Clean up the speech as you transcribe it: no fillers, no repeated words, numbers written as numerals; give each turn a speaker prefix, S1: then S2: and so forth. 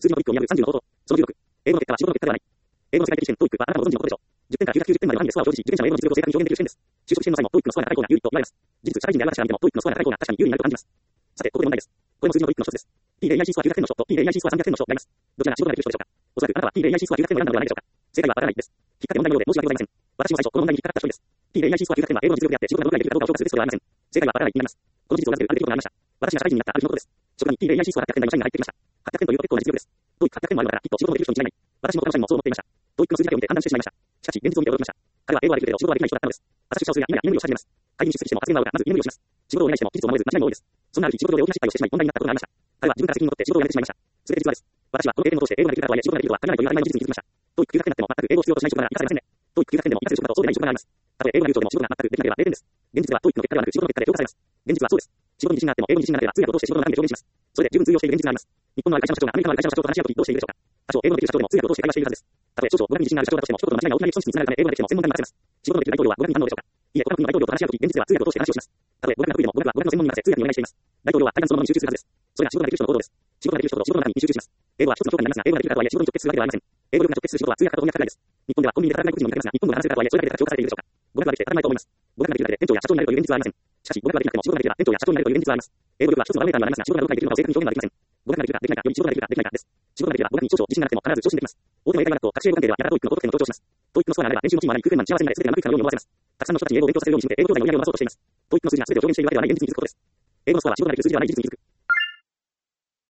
S1: 数字のトピックを見破る30の方法。その16。英語の結果は仕事の結果ではない。英語の世界的試験、トイックはあなたもご存知のことでしょう。10点から990点までの範囲でスコアを生じ、受験者の英語の実力を正確に表現できる視点です。就職試験の際もトイックのスコアが高い方が有利と言われます。事実、社会人である私から見てもトイックのスコアが高い方が確かに有利になると感じます。さて、ここで問題です。これも数字のトイックの一つです。TAIC スコア900点の人と TAIC スコア300点の人がいます。どちらが仕事ができる人でしょうか。おそらくあなたは TAIC スコア900点を選んだのではないでしょうか。正解はわからないです。引っ掛け問題のようで申し訳ございません。私も最初、この問題に引っ掛かった一人です。TAIC スコア900点は英語の実力であって仕事がどれくらいできるかどうかを評価するテストではありません。正解はわからないになります。この事実を裏付けるある出来事がありました。私が社会人になったある日のことです。職場に TAIC スコア800点台の社員が入ってきました。800点というと結構な実力です。トイック800点もあるのだからきっと仕事もできる人に違いない。私も他の社員もそう思っていました。トイックの数字だけを見て判断してしまいました。しかし、現実を見て驚きました。彼は英語はできるけど仕事はできない人だったのです。私出社をするや今や居眠りをし始めます。会議に出席しても発言が多いがまず居眠りをします。仕事をお願いしても期日を守れず間違いも多いです。そんなある日仕事上で大きな失敗をしてしまい問題になったことがありました。彼は自分から責任を取って仕事を辞めてしまいました。すべて実話です。私はこの経験を通して英語ができる方は仕事ができるとは限らないという当たり前の事実に気づきました。トイック900点であっても全く英語を必要としない職場が生かされませんね。トイック900点でも生かせる職場とそうでない職場があります。たとえ英語が流暢でも仕事が全くできなければ0点です。現実ではトイックの結果ではなく仕事の結果で評価されます。現実はそうです。仕事に自信があっても英語に自信がなければ通訳を通して仕事の中身で表現します。それで十分通用している現実があります。日本のある会社の社長がアメリカのある会社の社長と話し合うときどうしているでしょうか。多少英語のできる社長でも通訳を通して会話しているはずです。たとえ少々語学に自信がある社長だとしても一言の間違いが大きな利益損失につながるため英語ができても専門家に任せます。仕事のできる大統領は語学に反応でしょうか。いいえ、他の国の大統領と話し合うとき現実では通訳を通して話をします。たとえ語学が得意でも語学は語学の専門に任せ通訳にお願いしています。大統領は対談そのものに集中するはずです。それが仕事ができる人の行動です。仕事ができる人と仕事の中身に集中します。英語は一つの評価になりますが、英語ができるかとはいえ仕事に直結するわけではありません。英語力が直結する仕事は通訳かと翻訳かです。日本ではコンビニで働かない個人も見かけますが、日本語が話せるかとはいえそれだけで評価されているでしょうか。語学ができて当たり前と思います。語学ができるだけで店長や社長になれるという現実はありません。しかし、語学ができなくても仕事ができれば店長や社長になれるという現実はあります。英語力は一つのバロメーターにはなりますが、仕事がどれくらいできるのかを正確に表現ができません。語学ができるかできないかより仕事ができるかできないかです。仕事ができれば語学に少々自信がなくても必ず調子にできます。大手の英会話学校、学習英語関係ではやたらトイックの高得点を強調します。トイックのスコアがあれば練習のチームは何空間に幸せになれ全てがうまくいくかのように思わせます。たくさんの人たちに英語を勉強させるようにして英語教材の売り上げを伸ばそうとしています。トイックの数字が全てを上限しているわけではない現実に気づくことです。英語のスコアは仕事ができる数字ではない事実に気づく。